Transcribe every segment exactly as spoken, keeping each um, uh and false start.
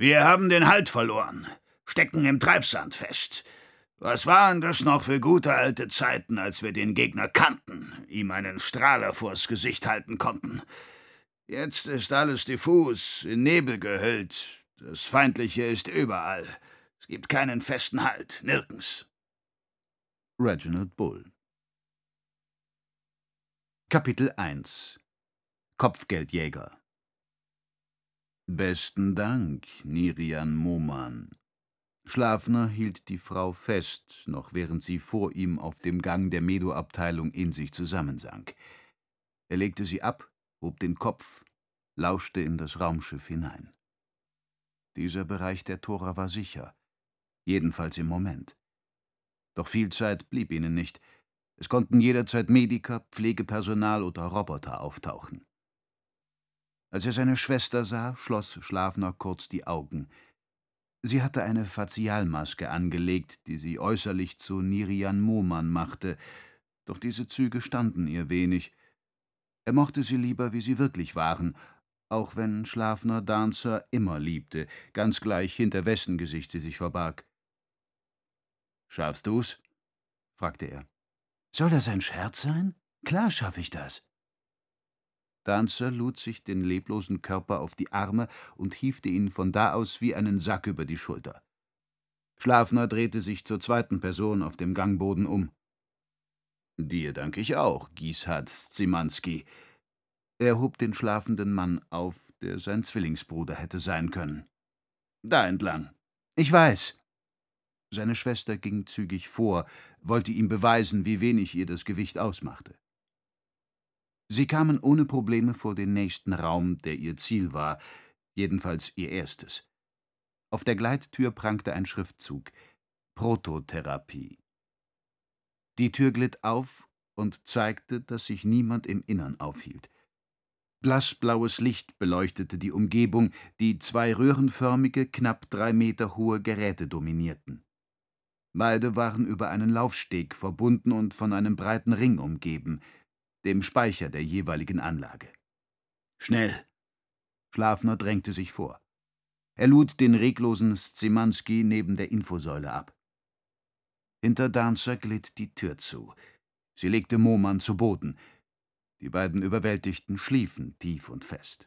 Wir haben den Halt verloren, stecken im Treibsand fest. Was waren das noch für gute alte Zeiten, als wir den Gegner kannten, ihm einen Strahler vors Gesicht halten konnten. Jetzt ist alles diffus, in Nebel gehüllt. Das Feindliche ist überall. Es gibt keinen festen Halt, nirgends. Reginald Bull. Kapitel eins. Kopfgeldjäger. »Besten Dank, Nirian Moman.« Schlafner hielt die Frau fest, noch während sie vor ihm auf dem Gang der Medo-Abteilung in sich zusammensank. Er legte sie ab, hob den Kopf, lauschte in das Raumschiff hinein. Dieser Bereich der Tora war sicher, jedenfalls im Moment. Doch viel Zeit blieb ihnen nicht. Es konnten jederzeit Mediker, Pflegepersonal oder Roboter auftauchen. Als er seine Schwester sah, schloss Schlafner kurz die Augen. Sie hatte eine Fazialmaske angelegt, die sie äußerlich zu Nirian Moman machte, doch diese Züge standen ihr wenig. Er mochte sie lieber, wie sie wirklich waren, auch wenn Schlafner Dancer immer liebte, ganz gleich hinter wessen Gesicht sie sich verbarg. »Schaffst du's?« fragte er. »Soll das ein Scherz sein? Klar schaffe ich das.« Dancer lud sich den leblosen Körper auf die Arme und hiefte ihn von da aus wie einen Sack über die Schulter. Schlafner drehte sich zur zweiten Person auf dem Gangboden um. »Dir danke ich auch, Gishad Szymanski.« Er hob den schlafenden Mann auf, der sein Zwillingsbruder hätte sein können. »Da entlang.« »Ich weiß.« Seine Schwester ging zügig vor, wollte ihm beweisen, wie wenig ihr das Gewicht ausmachte. Sie kamen ohne Probleme vor den nächsten Raum, der ihr Ziel war, jedenfalls ihr erstes. Auf der Gleittür prangte ein Schriftzug: Prototherapie. Die Tür glitt auf und zeigte, dass sich niemand im Innern aufhielt. Blassblaues Licht beleuchtete die Umgebung, die zwei röhrenförmige, knapp drei Meter hohe Geräte dominierten. Beide waren über einen Laufsteg verbunden und von einem breiten Ring umgeben, dem Speicher der jeweiligen Anlage. »Schnell!« Schlafner drängte sich vor. Er lud den reglosen Szymanski neben der Infosäule ab. Hinter Dancer glitt die Tür zu. Sie legte Moman zu Boden. Die beiden Überwältigten schliefen tief und fest.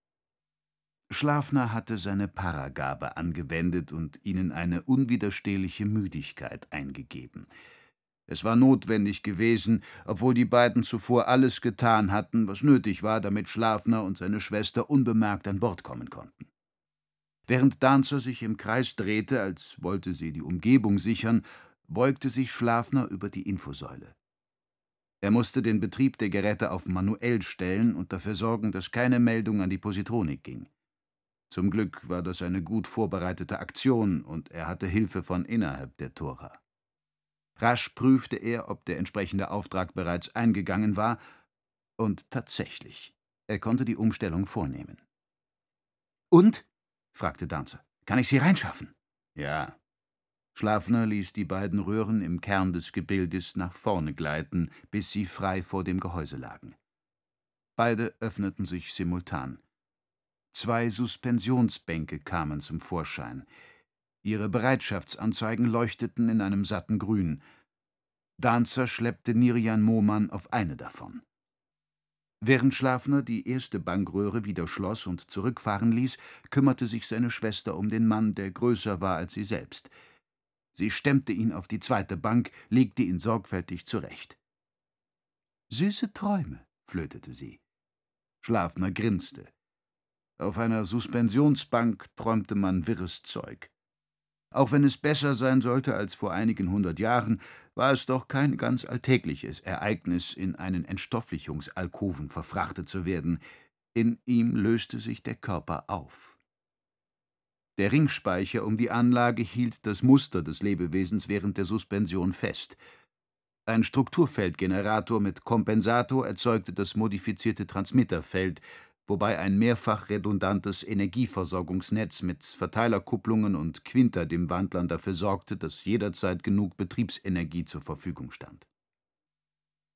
Schlafner hatte seine Paragabe angewendet und ihnen eine unwiderstehliche Müdigkeit eingegeben. Es war notwendig gewesen, obwohl die beiden zuvor alles getan hatten, was nötig war, damit Schlafner und seine Schwester unbemerkt an Bord kommen konnten. Während Dancer sich im Kreis drehte, als wollte sie die Umgebung sichern, beugte sich Schlafner über die Infosäule. Er musste den Betrieb der Geräte auf manuell stellen und dafür sorgen, dass keine Meldung an die Positronik ging. Zum Glück war das eine gut vorbereitete Aktion und er hatte Hilfe von innerhalb der Tora. Rasch prüfte er, ob der entsprechende Auftrag bereits eingegangen war, und tatsächlich, er konnte die Umstellung vornehmen. »Und?« fragte Dancer. »Kann ich sie reinschaffen?« »Ja.« Schlafner ließ die beiden Röhren im Kern des Gebildes nach vorne gleiten, bis sie frei vor dem Gehäuse lagen. Beide öffneten sich simultan. Zwei Suspensionsbänke kamen zum Vorschein. Ihre Bereitschaftsanzeigen leuchteten in einem satten Grün. Dancer schleppte Nirian Moman auf eine davon. Während Schlafner die erste Bankröhre wieder schloss und zurückfahren ließ, kümmerte sich seine Schwester um den Mann, der größer war als sie selbst. Sie stemmte ihn auf die zweite Bank, legte ihn sorgfältig zurecht. »Süße Träume«, flötete sie. Schlafner grinste. Auf einer Suspensionsbank träumte man wirres Zeug. Auch wenn es besser sein sollte als vor einigen hundert Jahren, war es doch kein ganz alltägliches Ereignis, in einen Entstofflichungsalkoven verfrachtet zu werden. In ihm löste sich der Körper auf. Der Ringspeicher um die Anlage hielt das Muster des Lebewesens während der Suspension fest. Ein Strukturfeldgenerator mit Kompensator erzeugte das modifizierte Transmitterfeld, wobei ein mehrfach redundantes Energieversorgungsnetz mit Verteilerkupplungen und Quinterdimwandlern dafür sorgte, dass jederzeit genug Betriebsenergie zur Verfügung stand.